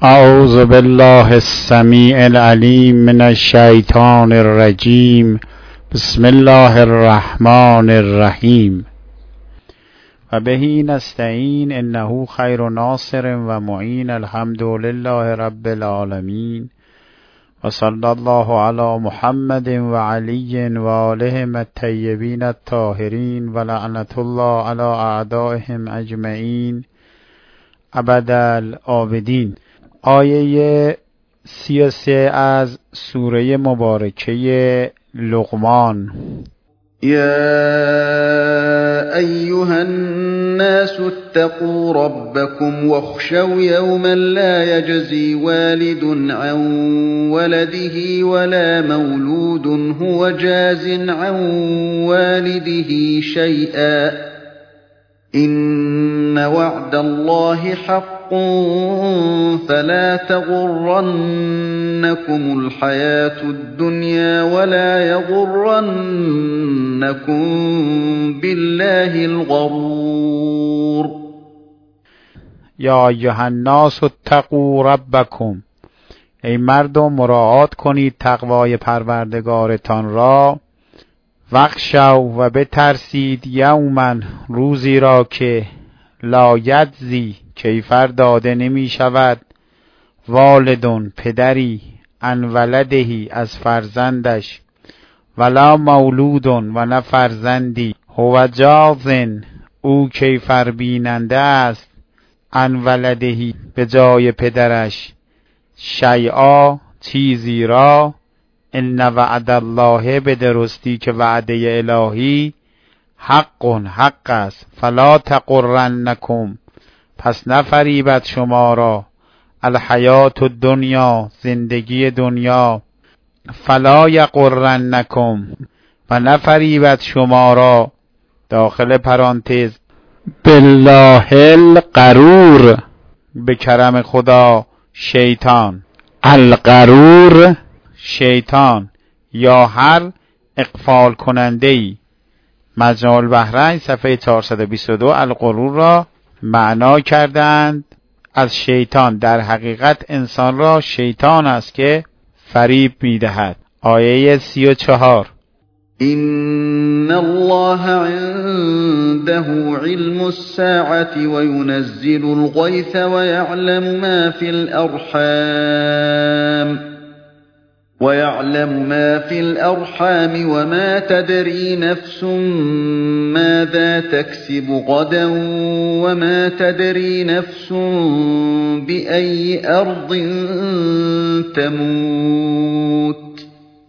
اعوذ بالله السمیع العلیم من الشیطان الرجیم. بسم الله الرحمن الرحیم. و بهی نستعین انه خیر ناصر و معین. الحمد لله رب العالمین و صلی الله علی محمد و علی و آلهم الطیبین الطاهرین و لعنت الله علی اعدائهم اجمعین ابد الآبدین. آیه 33 از سوره مبارکه لقمان. يا أيها الناس اتقوا ربكم واخشوا يوما لا يجزي والد عن ولده ولا مولود هو جاز عن والده شيئا إن وعد الله حق فلا تغرنكم الحياة الدنيا ولا يغرنكم بالله الغرور. یا ایها الناس اتقوا ربکم، ای مردم مراعات کنید تقوای پروردگارتان را. واخشوا و بترسید یوما روزی را که لا یجزی کیفر داده نمی شود والدون پدری عن ولدهی از فرزندش ولا مولودون و نه فرزندی هو جازن او کیفر بیننده است عن ولدهی به جای پدرش شیئا چیزی را ان وعد الله به درستی که وعده الهی حق است فلا تغرنکم پس نفریبد شما را الحیات الدنیا زندگی دنیا فلا یغرنکم و نفریبد شما را داخل پرانتز بالله الغرور به کرم خدا شیطان. الغرور شیطان یا هر اغفال کننده ای. مجموع البحرین صفحه 422 الغرور را معنا کردند از شیطان. در حقیقت انسان را شیطان است که فریب میدهد. آیه 34 إن الله عنده علم الساعة وينزل الغيث ويعلم ما في الأرحام وما تدري نفس ماذا تكسب غدا وما تدري نفس بأي أرض تموت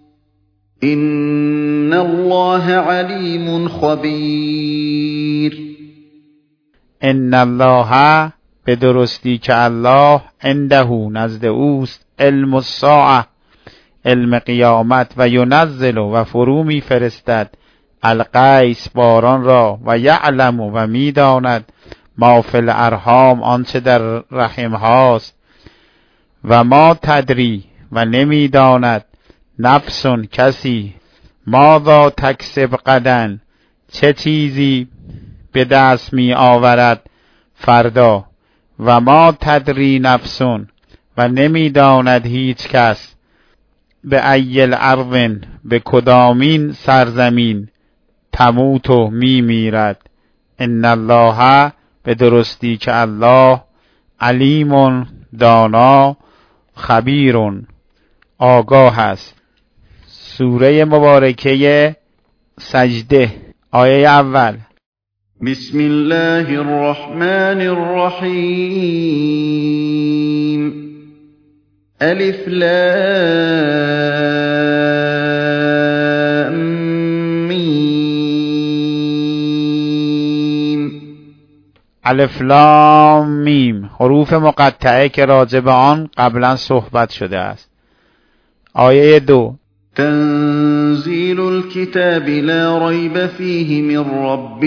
إن الله عليم خبير. ان الله به درستی که الله عنده نزد اوست علم الساعه علم قیامت و ینزل و فرو می فرستد الغیث باران را و یعلم و می داند ما فی الارحام آنچه در رحم هاست و ما تدری و نمی داند نفس کسی ماذا تکسب غدا چه چیزی به دست می آورد فردا و ما تدری نفس و نمی داند هیچ کس به ایل ارض به کدامین سرزمین تموت و می میرد. ان الله به درستی که الله علیم دانا خبیر آگاه است. سوره مبارکه سجده آیه اول. بسم الله الرحمن الرحیم. الف لام میم. الف لام میم حروف مقطعه که راجع به آن قبلا صحبت شده است. آیه 2 تنزیل الكتاب لا ریب فیه من رب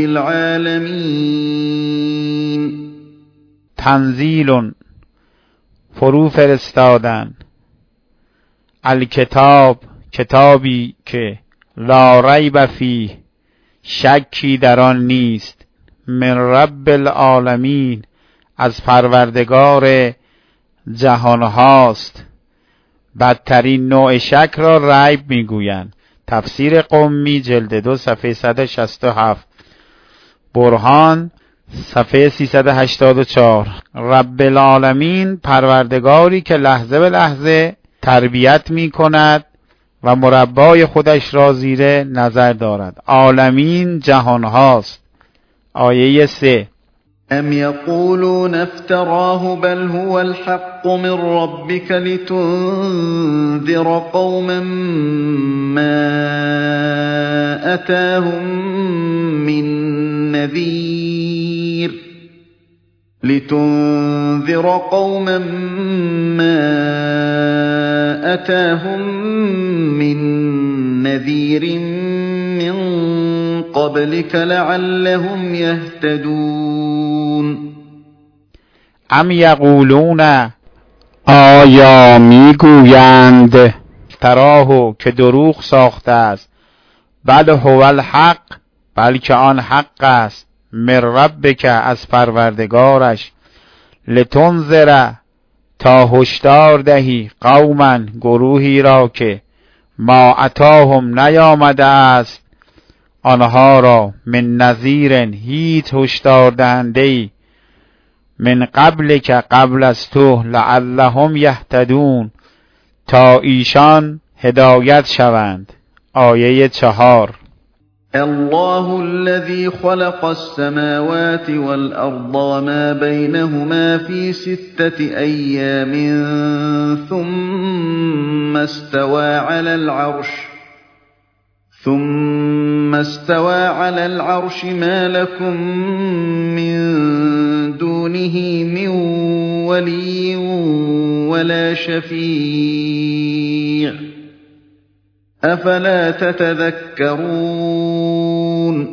العالمین. تنزیل فرو فرستادن الکتاب کتابی که لا ریب فیه شکی در آن نیست من رب العالمین از پروردگار جهان هاست. بدترین نوع شک را ریب میگویند. تفسیر قمی جلد 2 صفحه 167. برهان صفحه 384. رب العالمین پروردگاری که لحظه به لحظه تربیت می کند و مربای خودش را زیر نظر دارد. عالمین جهان هاست. آیه 3. ام یقولون افتراه بل هو الحق من ربك لتنذر قوما ما اتاهم من نذير من قبلك لعلهم يهتدون. ام یقولون، آیا میگویند، افتراه که دروغ ساخته است، بل هو الحق بلکه آن حق است، من ربک از پروردگارش، لتنذر تا هشدار دهی، قوما گروهی را که ما اتاهم نیامده است آنها را، من نذیر هیچ هشدار دهنده‌ای، من قبل که قبل از تو، لعلهم یهتدون تا ایشان هدایت شوند. آیه 4. الله الذي خلق السماوات والأرض وما بينهما في 6 أيام ثم استوى على العرش ما لكم من دونه من ولي ولا شفيع افلا تتذکرون.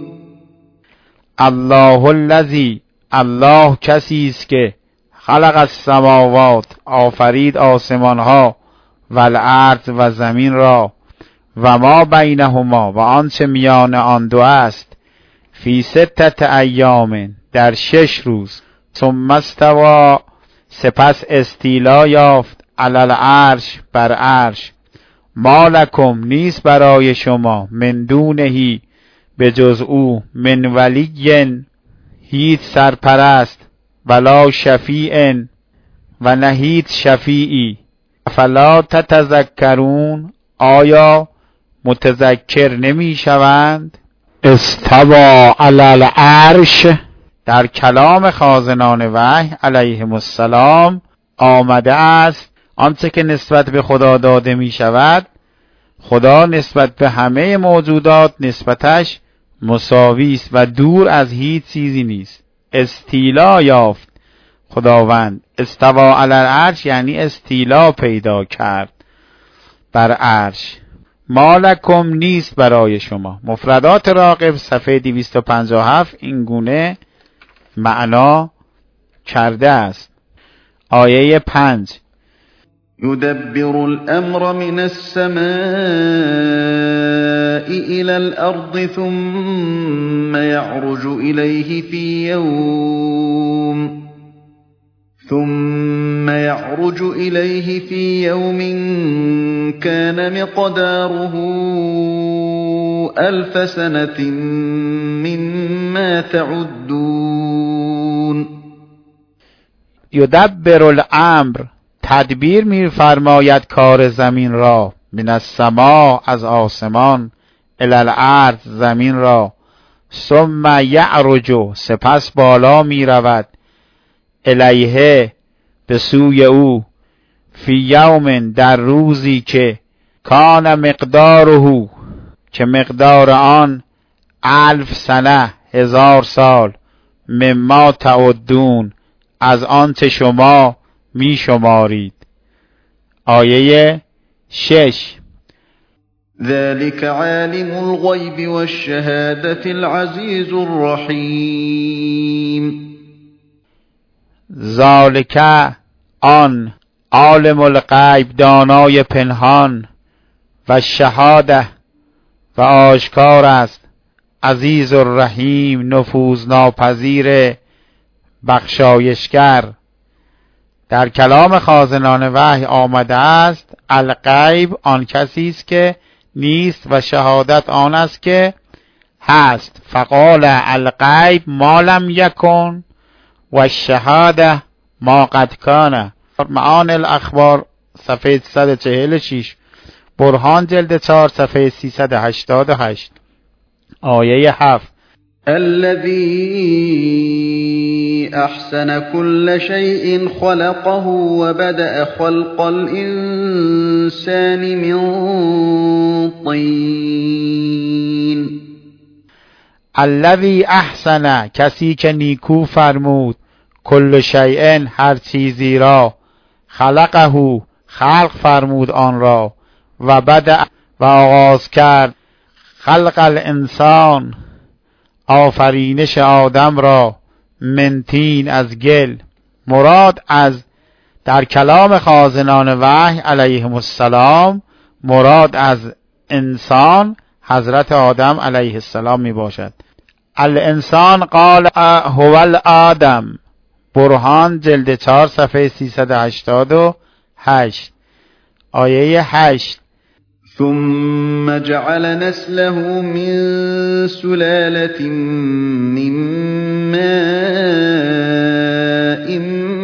الله الذی، الله کسی است که خلق السماوات آفرید آسمان ها، و الارض و زمین را، و ما بینهما و آنچه میان آن دو است، فی 6 ایام در 6 روز، ثم استوى سپس استیلا یافت، علی العرش بر عرش، ما لکم نیست برای شما، من دونهی به جز او، من ولی هیچ سرپرست، ولا شفیع و نه هیچ شفیعی، فلا تتذکرون آیا متذکر نمی شوند. استوى علی العرش در کلام خازنان وحی علیهم السلام آمده است آنچه که نسبت به خدا داده می شود، خدا نسبت به همه موجودات نسبتش مساوی است و دور از هیچ چیزی نیست. استیلا یافت خداوند، استوى علی العرش یعنی استیلا پیدا کرد بر عرش. ما لکم نیست برای شما. مفردات راغب صفحه 257 این گونه معنا کرده است. آیه 5. يدبر الأمر من السماء إلى الأرض ثم يعرج إليه في يوم كان مقداره 1000 سنة مما تعدون. یدبر الامر تدبیر می‌فرماید کار زمین را، من السما از آسمان، الی الارض زمین را، ثم یعرج سپس بالا می‌رود، الیه به سوی او، فی یوم در روزی که کان مقداره که مقدار آن 1000 سنه 1000 سال، مما تعدون از آنچه شما می شمارید. آیه 6. ذلك عالم الغیب والشهادة العزیز الرحیم. ذالک آن عالم الغیب دانای پنهان، و شهاده و آشکار است، عزیز الرحیم نفوذ ناپذیر بخشایشگر. در کلام خازنان وحی آمده است الغیب آن کسی است که نیست و شهادت آن است که هست. فقال الغیب ما لم یکن و الشهاده ما قد کان. معانی الاخبار صفحه 146، برهان جلد 4 صفحه 388. آیه 7 الذي احسن كل شيء خلقه وبدأ خلق الانسان من طين. الذی احسن کسی که نیکو فرمود کل شیء هر چیزی را خلقه خلق فرمود آن را و بدأ و آغاز کرد خلق الانسان آفرینش آدم را من طین از گل. مراد از در کلام خازنان وحی علیهم السلام مراد از انسان حضرت آدم علیه السلام می باشد. الانسان قال هو الآدم، برهان جلد 4 صفحه 388. آیه 8 ثم جعل نسله من سلالة من ماء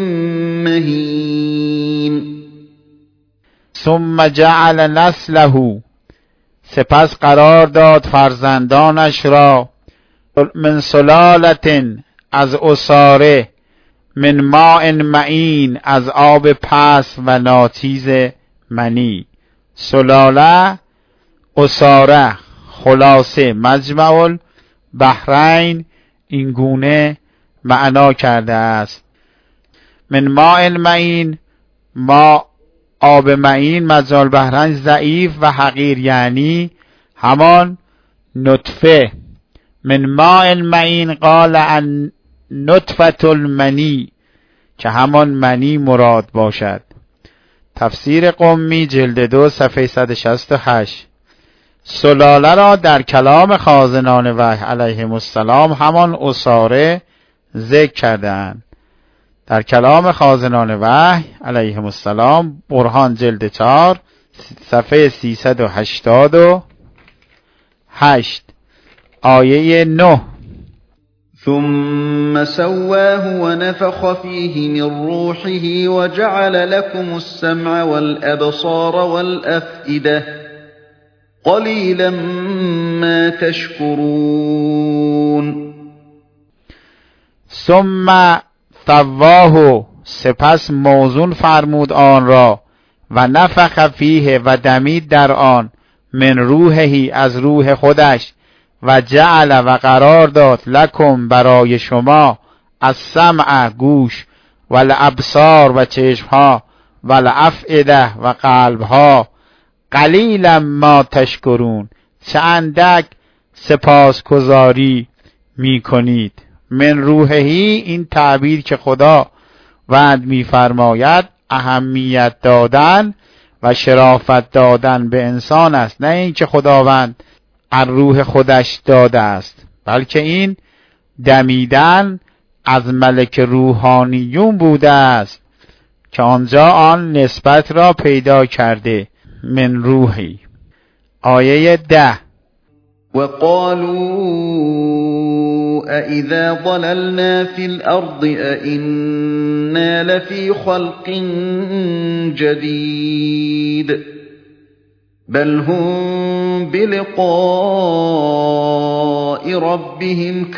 مهین. ثم جعل نسله سپس قرار داد فرزندانش را من سلالة از عصاره من ماء معین از آب پس و ناچیز منی. سلاله عصاره خلاصه مجمع البحرین این گونه معنا کرده است. من ماء معین ما آب معین مجمع البحرین ضعیف و حقیر یعنی همان نطفه. من ماء معین قال ان نطفة المنی که همان منی مراد باشد. تفسیر قمی جلد 2 صفحه 168. سلاله را در کلام خازنان وحی علیهم السلام همان عصاره ذکر کردند. در کلام خازنان وحی علیهم السلام برهان جلد 4 صفحه 388. آیه 9 ثم سواه ونفخ فيه من روحه وجعل لكم السمع والأبصار والأفئدة قليلا ما تشكرون. ثم سواه سپس موزون فرمود آن را و نفخ فیه و دمید در آن من روحه از روح خودش و جعل و قرار داد لکم برای شما السمع گوش و الابصار و چشمها و الافئده و قلبها قلیلا ما تشکرون چه اندک سپاسگزاری می کنید. من روحهی این تعبیر که خدا وعد می فرماید اهمیت دادن و شرافت دادن به انسان است، نه این که خداوند از روح خودش داده است، بلکه این دمیدن از ملک روحانیون بوده است که آنجا آن نسبت را پیدا کرده. من روحی. آیه 10 وقالوا أإذا ضللنا في الأرض أإنا لفي خلق جديد بل هم بلقاء ربهم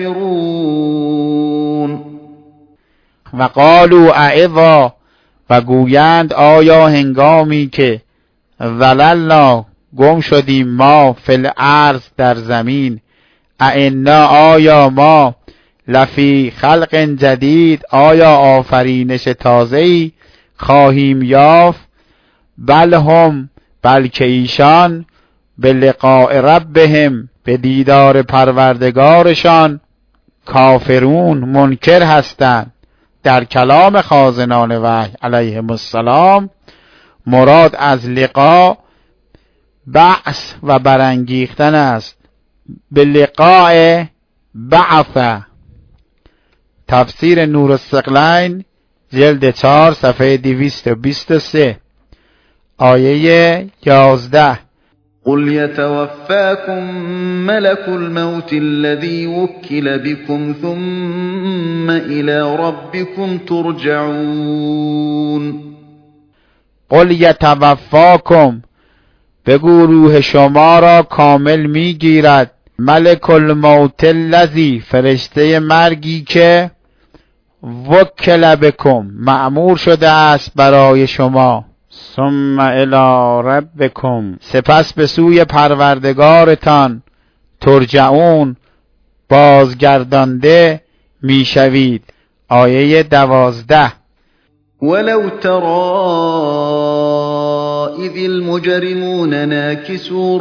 كافرون. وقالوا أإذا و گویند آیا هنگامی که ضللنا گم شدیم ما فی الارض در زمین ائنا آیا ما لفی خلق جدید آیا آفرینش تازه‌ای خواهیم یافت. بل هم بلکه ایشان به لقاء ربهم به دیدار پروردگارشان کافرون منکر هستند. در کلام خازنان وحی علیهم السلام مراد از لقاء بعث و برانگیختن است. به لقاء بعث. تفسیر نور الثقلین جلد 4 صفحه 223 آیه 11. قل يتوفاكم ملك الموت الذي وكل بكم ثم إلى ربكم ترجعون. قل یتوفاکم، بگو روح شما را کامل میگیرد ملک الموت الذی، فرشته مرگی که وکل بکم، مأمور شده است برای شما، ثم الی ربکم، سپس به سوی پروردگارتان، ترجعون، بازگردانده میشوید. آیه 12. ولو ترى إذ المجرمون ناكسوا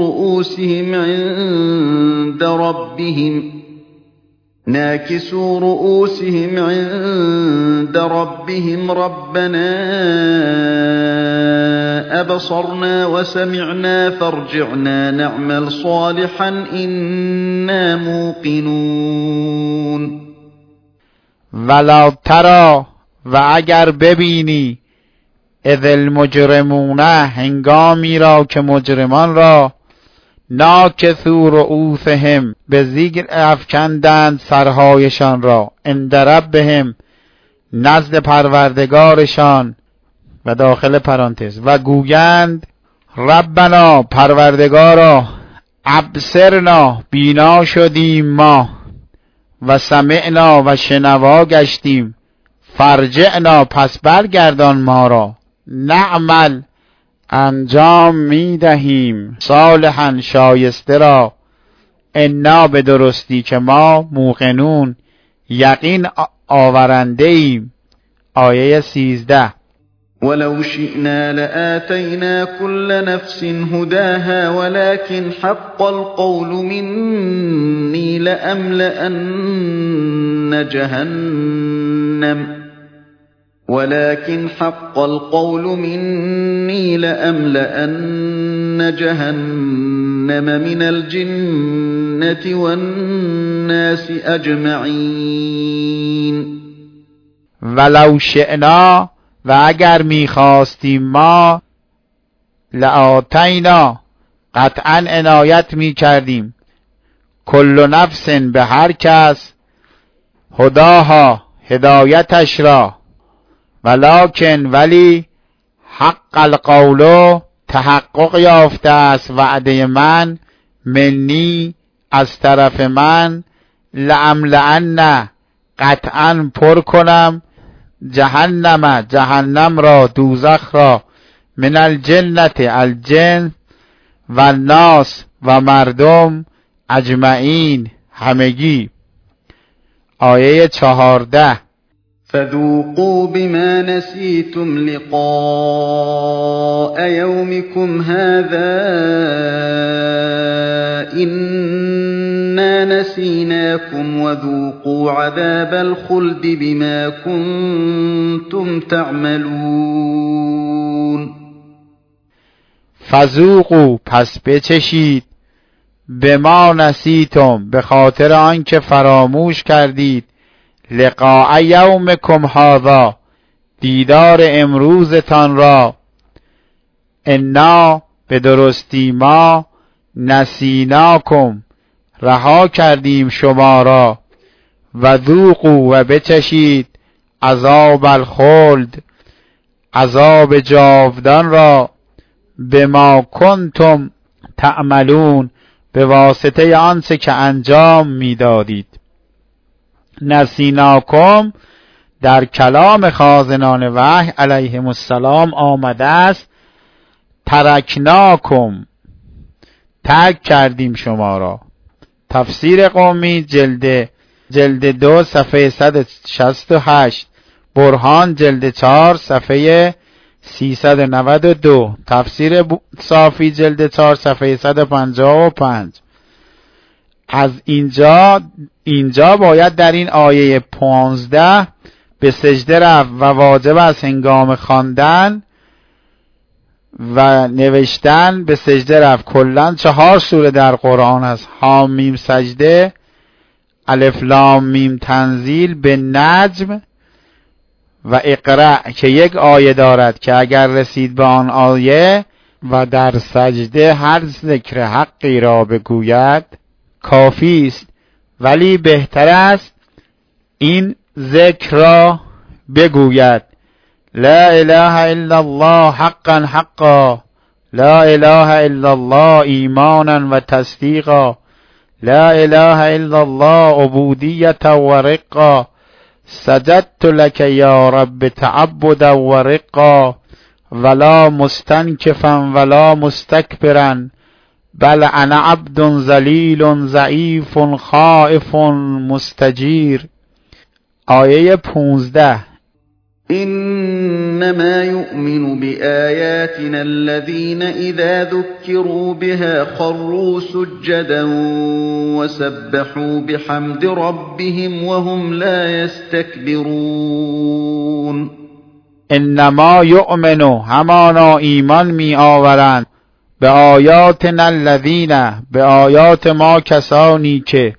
رؤوسهم عند ربهم ربنا أبصرنا وسمعنا فارجعنا نعمل صالحا إنا موقنون. ولو ترى، و اگر ببینی، اذ المجرمون، هنگامی را که مجرمان را، ناکثوا رؤوسهم، به زیر افکندند سرهایشان را، عند ربهم، نزد پروردگارشان، و داخل پرانتز، و گویند ربنا، پروردگارا، ابصرنا، بینا شدیم ما، و سمعنا، و شنوا گشتیم، فرجعنا، پس برگردان ما را، نعمل، انجام میدهیم، صالحا، شایسته را، انا، به درستی که ما، موقنون، یقین آورنده ایم. آیه 13. ولو شئنا لآتينا كل نفس هداها ولكن حق القول مني لأملأن جهنم من الجنة والناس أجمعين. ولو شئنا، و اگر میخواستیم ما، لآتینا، قطعا عنایت میکردیم، کل نفس، به هر کس، هداها، هدایتش را، ولکن، ولی، حق القول، تحقق یافته است وعده من، منی، از طرف من، لأملأن، قطعا پر کنم، جهنم را، دوزخ را، من الجنت، الجن، و الناس، و مردم، اجمعین، همگی. آیه 14. فذوقوا بما نسيتم لقاء يومكم هذا إنا نسيناكم وذوقوا عذاب الخلد بما كنتم تعملون. فذوقوا، پس بچشید، بما نسیتم، به خاطر آنکه فراموش کردید، لقاء یومکم هذا، دیدار امروزتان را، انا، به درستی ما، نسیناکم، رها کردیم شما را، و ذوقوا، و بچشید، عذاب الخلد، عذاب جاودان را، بما کنتم تعملون، به واسطه آنچه که انجام میدادید. نسیناکم در کلام خازنان وحی علیهم السلام آمده است ترکناکم، ترک کردیم شما را. تفسیر قومی جلد 2 صفحه 168، برهان جلد 4 صفحه 392، تفسیر صافی جلد 4 صفحه 155. از اینجا باید در این آیه 15 به سجده رفت و واجب است هنگام خواندن و نوشتن به سجده رفت. کلاً 4 سوره در قرآن است: حامیم سجده، الف لام میم تنزیل، به نجم و اقرأ که یک آیه دارد که اگر رسید به آن آیه و در سجده هر ذکر حقی را بگوید کافی است، ولی بهتر است این ذکر را بگوید: لا اله الا الله حقا حقا، لا اله الا الله ایمانا و تصدیقا، لا اله الا الله عبودیت و رقا، سجدت لك یا رب تعبدا و رقا، ولا مستنکفا ولا مستکبرا، بل انا عبد ذلیل ضعیف خائف مستجیر. آیه 15. إنما يؤمن بآياتنا الذين إذا ذكروا بها خروا سجدا وسبحوا بحمد ربهم وهم لا يستكبرون. انما یؤمن، همانا ایمان می آورند، به آیاتنا الذین، به آیات ما کسانی که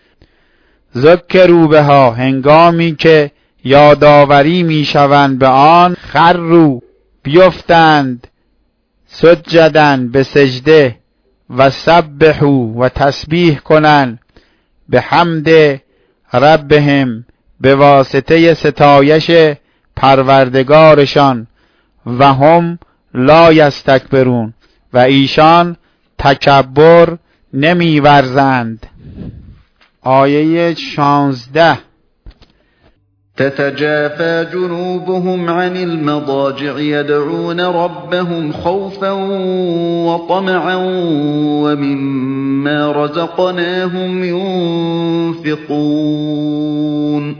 ذکروا بها، هنگامی که یادآوری میشوند به آن، خروا، بیفتند، سجدن، به سجده، و سبحوا، و تسبیح کنند، به حمد ربهم، به واسطه ستایش پروردگارشان، و هم لا یستکبرون، و ایشان تکبر نمیورزند. آیه 16. تتجافى جنوبهم عن المضاجع يدعون ربهم خوفا وطمعا ومما رزقناهم ينفقون.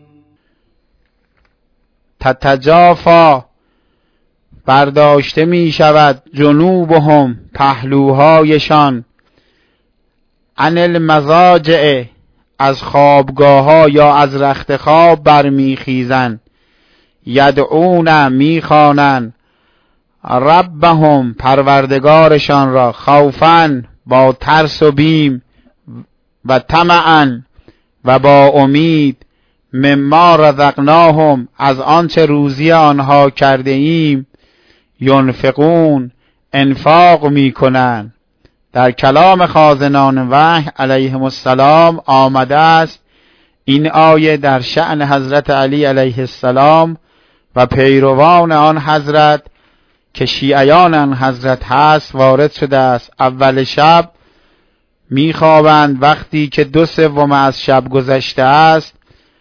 تتجافى، برداشته می شود، جنوبهم، پهلوهایشان، عن المضاجع، از خوابگاه ها یا از رخت خواب برمیخیزند، یدعون، میخوانند، ربهم، پروردگارشان را، خوفا، با ترس و بیم، و طمعا، و با امید، مما رزقناهم، از آنچه روزی آنها کرده ایم، ینفقون، انفاق میکنند. در کلام خازنان وحی علیهم السلام آمده است این آیه در شأن حضرت علی علیه السلام و پیروان آن حضرت که شیعیان آن حضرت هست وارد شده است. اول شب میخوابند، وقتی که 2/3 از شب گذشته است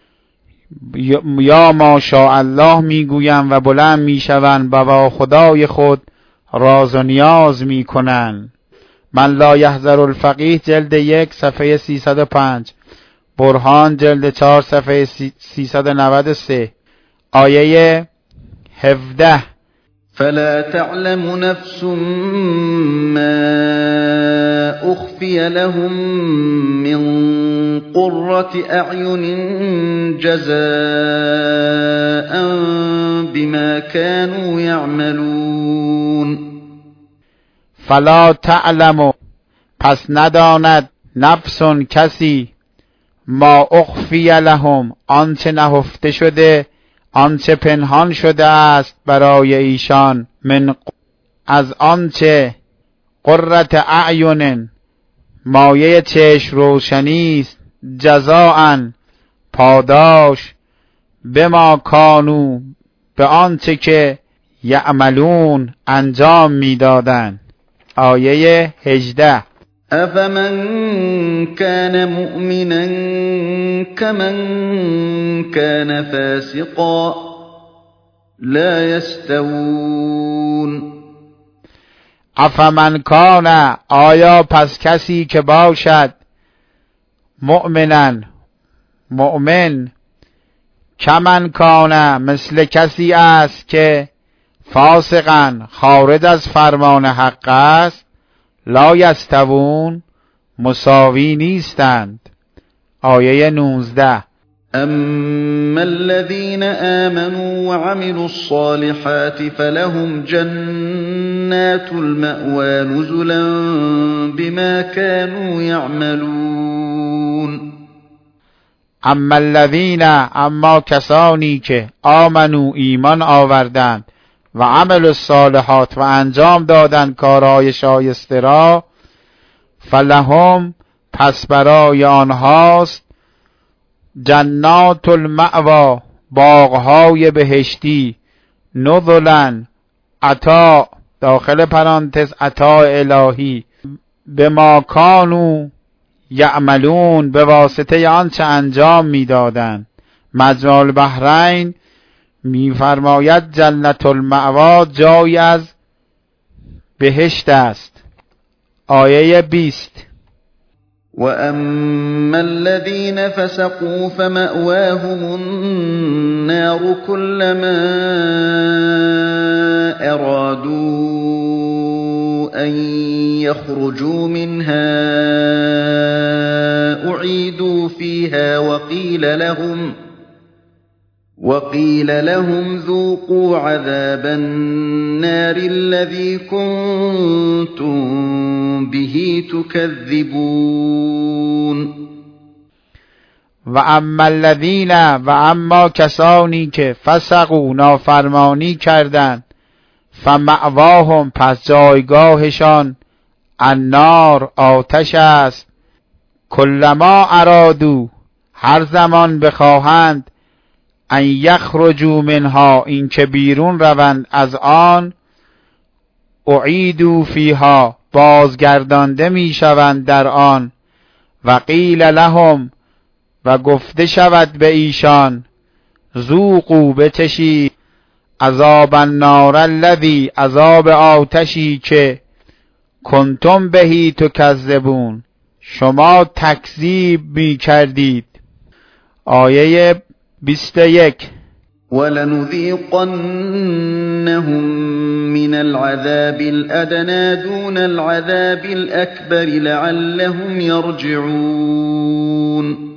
یا ماشاء الله میگویند و بلند میشوند و با خدای خود راز و نیاز میکنند. من لا یحذر الفقیه جلد 1 صفحه 305، برهان جلد 4 صفحه 393. آیه 17. فلا تعلم نفس ما أخفي لهم من قرة أعين جزاء بما كانوا يعملون. فلا تعلم، پس نداند، نفس، کسی، ما اخفی لهم، آنچه نهفته شده، آنچه پنهان شده است برای ایشان، از آنچه قرة اعین، مایه چشم روشنی است، جزاء، پاداش، بما کانوا، به آنچه که یعملون، انجام میدادند. آیه 18. أفمن كان مؤمنا كمن كان فاسقا لا يستوون. افمن کان، آیا پس کسی که باشد مؤمنا، مؤمن، کمن کان، مثل کسی است که فاسقا، خارج از فرمان حق است، لا یستوون، مساوی نیستند. آیه 19. أما الذين آمنوا وعملوا الصالحات فلهم جنات المأوى نزلا بما كانوا يعملون. اما الذین، اما کسانی که آمنو ایمان آوردند و عمل الصالحات و انجام دادند کارهای شایسته را، فلهم، پس برای آنهاست، جنات المأوا، باغهای بهشتی، نزلا، عطا، داخل پرانتز عطا الهی، به ما کانوا یعملون، به واسطه آنچه انجام میدادند. مجمع البحرین میفرماید جنت المأوا جایی از بهشت است. آیه 20: وَأَمَّا الَّذِينَ فَسَقُوا فَمَأْوَاهُمُ النَّارُ كُلَّمَا أَرَادُوا أَن يَخْرُجُوا مِنْهَا أُعِيدُوا فِيهَا وَقِيلَ لَهُمْ ذُوقُوا عَذَابَ النَّارِ الَّذِي كُنتُم بِهِ تُكَذِّبُونَ. و اما الذین، و اما کسانی که فسقوا، نافرمانی کردند، فمأواهم، پس جایگاهشان، النار، آتش است، کلما ارادو، هر زمان بخواهند، ان یخرجوا منها، این که بیرون روند از آن، اعیدوا فیها، بازگردانده میشوند در آن، و قیل لهم، و گفته شود به ایشان، ذوقوا، بچشید، عذاب النار الذی، عذاب آتشی که، کنتم بهی تکذبون، شما تکذیب می کردید. آیه 21: وَلَنُذِيقَنَّهُم مِّنَ الْعَذَابِ الْأَدْنَىٰ دُونَ الْعَذَابِ الْأَكْبَرِ لَعَلَّهُمْ يَرْجِعُونَ.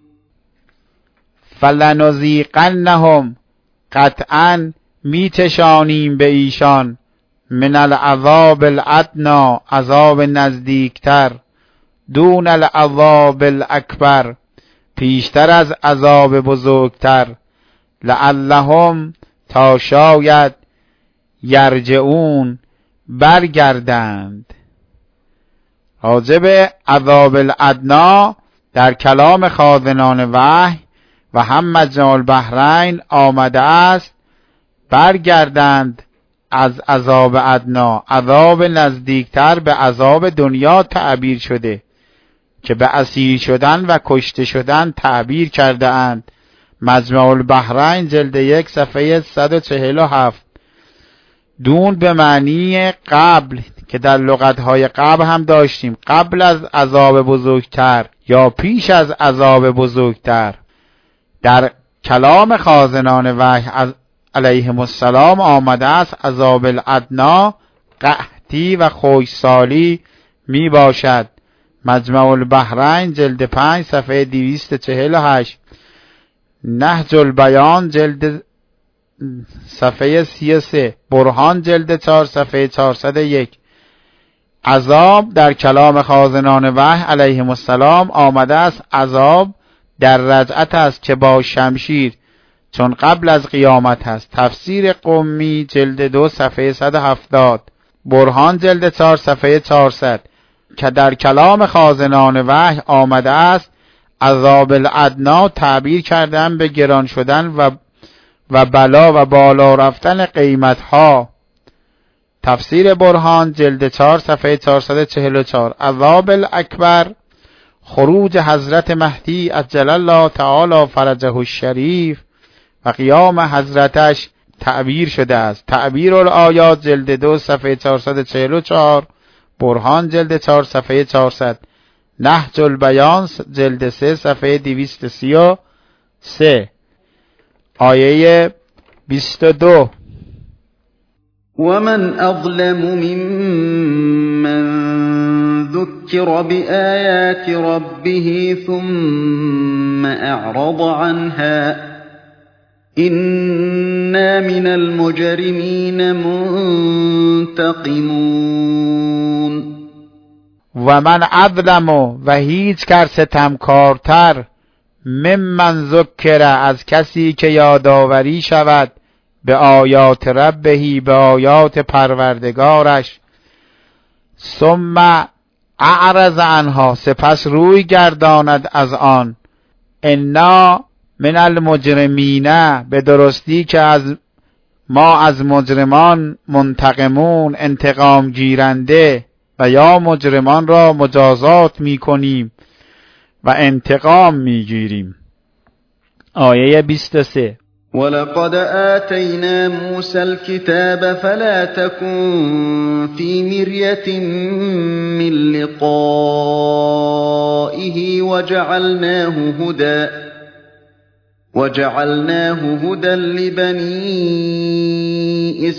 فَلَنُذِيقَنَّهُمْ، قطعاً میتشانیم به ایشان، من العذاب الادنی، عذاب نزدیکتر، دون العذاب الاکبر، پیشتر از عذاب بزرگتر، لعلهم، تا شاید، یرجعون، برگردند. راجب عذاب الادنی در کلام خازنان وحی و هم مجمع البحرین آمده است برگردند از عذاب ادنا. عذاب نزدیکتر به عذاب دنیا تعبیر شده که به اسیر شدن و کشته شدن تعبیر کرده اند. مجمع البحرین جلد 1 صفحه 147. دون به معنی قبل که در لغتهای قبل هم داشتیم، قبل از عذاب بزرگتر یا پیش از عذاب بزرگتر. در کلام خازنان وحی علیهم السلام آمده است عذاب الادنا قحطی و خشکسالی می باشد. مجمع البحرین جلد 5 صفحه 248. نهج البیان جلد صفحه 33. برهان جلد 4 صفحه 401. عذاب در کلام خازنان وحی علیهم السلام آمده است عذاب در رجعت است که با شمشیر، چون قبل از قیامت است. تفسیر قمی جلد 2 صفحه 170. برهان جلد 4 صفحه 400 که در کلام خازنان وحی آمده است عذاب الادنا تعبیر کردن به گران شدن و بلا و بالا رفتن قیمت ها. تفسیر برهان جلد 4 صفحه 444. عذاب الاکبر خروج حضرت مهدی عجل الله تعالی فرجه الشریف و قیام حضرتش تعبیر شده است. تعبیر الآیات جلد 2 صفحه 444. برهان جلد 4 صفحه 400. نهج البیان جلد 3 صفحه 233. آیه 22. ومن أظلم ممن ذكر بآيات ربه ثم أعرض عنها إنا من المجرمين منتقمون. و من اظلم، و هیچ کس ستمکارتر، ممن ذکر، از کسی که یادآوری شود، به آیات ربهی، به آیات پروردگارش. ثم اعرض عنها، سپس روی گرداند از آن. انا من المجرمین، به درستی که ما از مجرمان منتقمون، انتقام گیرنده، و یا مجرمان را مجازات می کنیم و انتقام می گیریم. آیه 23. ولقد آتينا موسى الكتاب فلا تكن في مرية من لقائه وجعلناه هدى لبني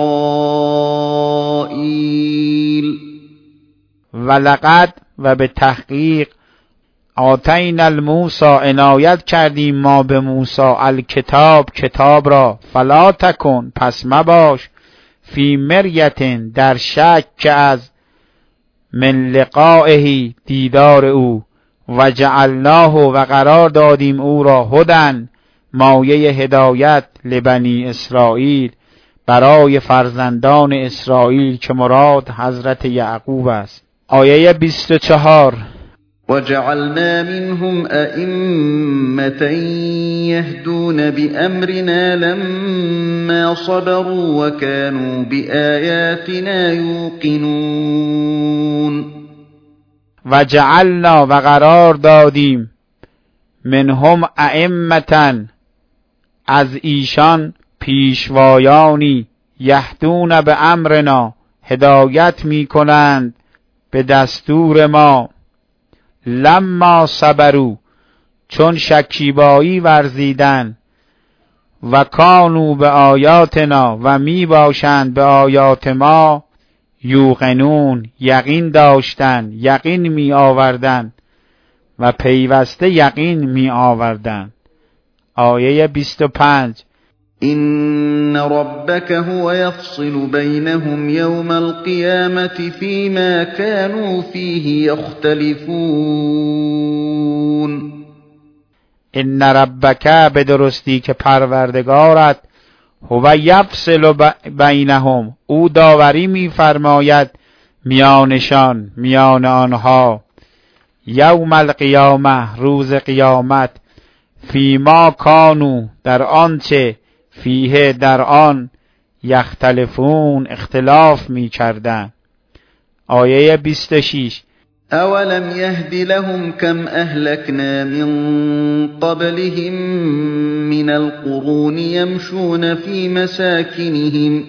إسرائيل. ولقد، و به تحقیق، آتینا الموسی، عنایت کردیم ما به موسی، الکتاب، کتاب را. فلا تکن، پس مباش، فی مریت، در شک، که از من لقائه، دیدار او. و جعلناه، و قرار دادیم او را، هدن، مایه هدایت، لبنی اسرائیل، برای فرزندان اسرائیل، که مراد حضرت یعقوب است. آیه 24. وجعلنا منهم أئمة يهدون بأمرنا لما صبروا وكانوا بآياتنا يوقنون. وجعلنا، و قرار دادیم، منهم ائمة، از ایشان پیشوایانی، یهدون به امرنا، هدایت می کنند به دستور ما. لما صبروا، چون شکیبایی ورزیدن. و کانوا به آیاتنا، و می باشند به آیات ما، یوقنون، یقین داشتن، یقین می آوردن و پیوسته یقین می آوردن. آیه 25. إن ربك هو يفصل بينهم يوم القيامة فيما كانوا فيه يختلفون. ان ربک، به درستی که پروردگارت، هو یفصل بینهم، او داوری می فرماید میانشان، میان آنها. یوم القیامه، روز قیامت. فیما کانوا، در آنچه، فیه، در آن، یختلفون، اختلاف می کردن. آیه 26. أولم يهد لهم كم أهلكنا من قبلهم من القرون يمشون في مساكنهم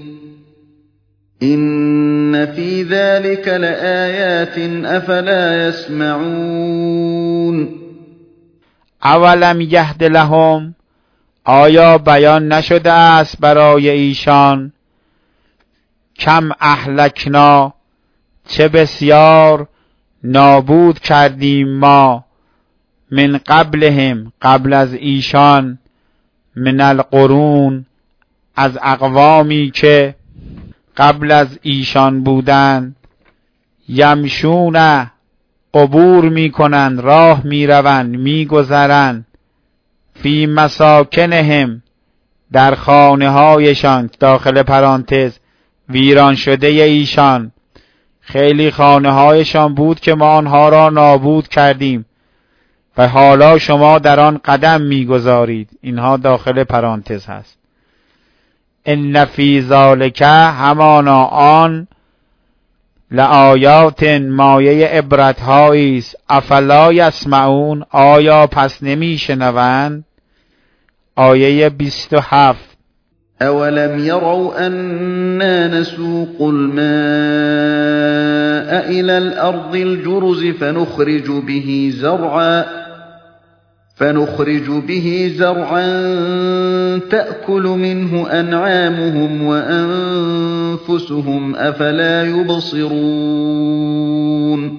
إن في ذلك لآيات أفلا يسمعون. اولم یهد لهم، آیا بیان نشده است برای ایشان، کم اهلکنا، چه بسیار نابود کردیم ما، من قبلهم، قبل از ایشان، من القرون، از اقوامی که قبل از ایشان بودند. یمشون، عبور می کنند، راه می روند، می گذرند. فی مساکنهم، در خانه هایشان، داخل پرانتز ویران شده ایشان. خیلی خانه هایشان بود که ما آنها را نابود کردیم و حالا شما در آن قدم می‌گذارید. اینها داخل پرانتز هست. ان فی ذالک، همانا آن، لآیات، مایه عبرت‌هایی است. افلا یسمعون، آیا پس نمی‌شنوند؟ آیه 27. أولم يروا أنا نسوق الماء إلى الأرض الجرز فنخرج به زرعا تأكل منه أنعامهم وأنفسهم أفلا يبصرون.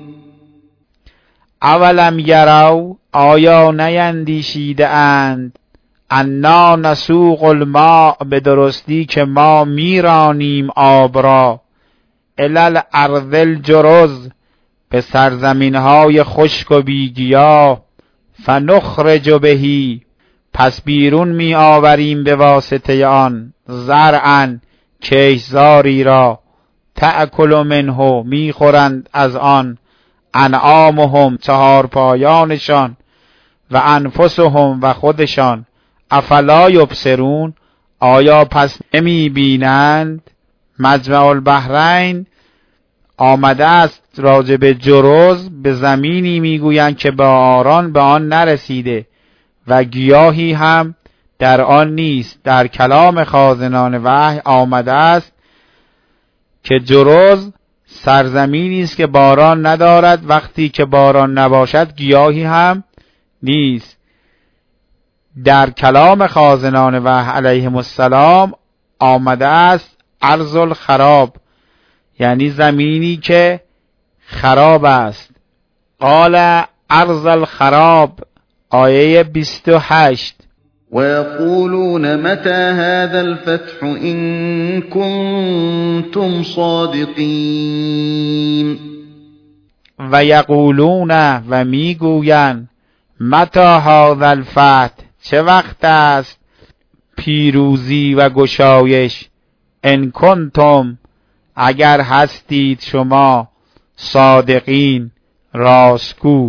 اولم یروا، آیا نیندیشیده اند، انا نسوق الماء، به درستی که ما میرانیم آب را، الی الارض الجرز، به سرزمین های خشک و بیگیاه، فنخرج بهی، پس بیرون می آوریم به واسطه آن، زرعا، کشتزاری را، تأکل منه، می خورند از آن، انعامهم، چهارپایانشان، و انفسهم، و خودشان، افلا یبصرون، آیا پس نمی بینند؟ مجمع البحرین آمده است راجع به جرز، به زمینی میگویند که باران به آن نرسیده و گیاهی هم در آن نیست. در کلام خازنان وحی آمده است که جرز سرزمینی است که باران ندارد، وقتی که باران نباشد گیاهی هم نیست. در کلام خازنان وحی علیهم السلام آمده است ارض الخراب، یعنی زمینی که خراب است. قال ارض الخراب، آیه 28. وَيَقُولُونَ مَتَى هَذَا الْفَتْحُ إِن كُنتُمْ صَادِقِينَ. و یقولون، و میگویند، متی هذا الفتح، چه وقت است پیروزی و گشایش، ان کنتم، اگر هستید شما، صادقین، راستگو.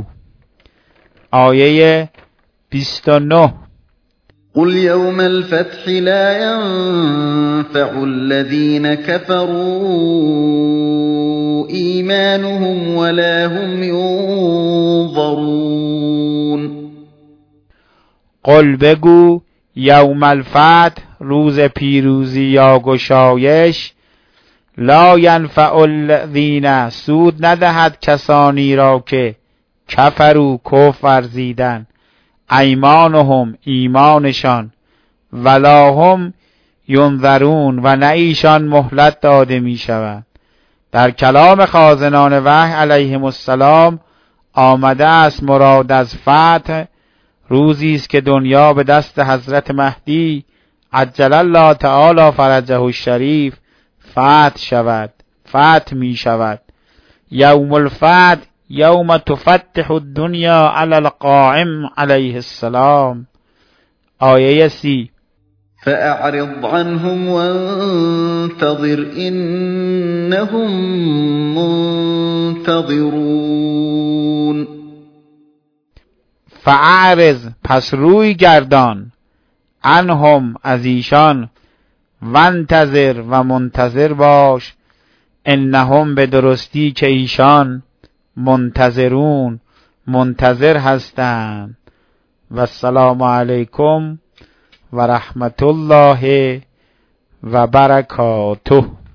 آیه 29. قل يوم الفتح لا ينفع الذين كفروا إيمانهم ولا هم ينظرون. قل بگو یوم الفتح، روز پیروزی یا گشایش، لا ینفع الذین، سود ندهد کسانی را که کفروا، کفر ورزیدن، ایمانهم، ایمانشان، ولا هم ینظرون، و نه ایشان مهلت داده می شود. در کلام خازنان وحی علیهم السلام آمده است مراد از فتح روزی است که دنیا به دست حضرت مهدی عجل الله تعالی فرجه الشریف فتح شود، فتح می شود. یوم الفتح یوم تفتح الدنیا علی القائم علیه السلام. آیه 30. فأعرض عنهم وانتظر إنهم منتظرون. فأعرض، پس روی گردان، عنهم، از ایشان، وانتظر، و منتظر باش، انهم، به درستی که ایشان، منتظرون، منتظر هستند. و السلام علیکم و رحمت الله و برکاته.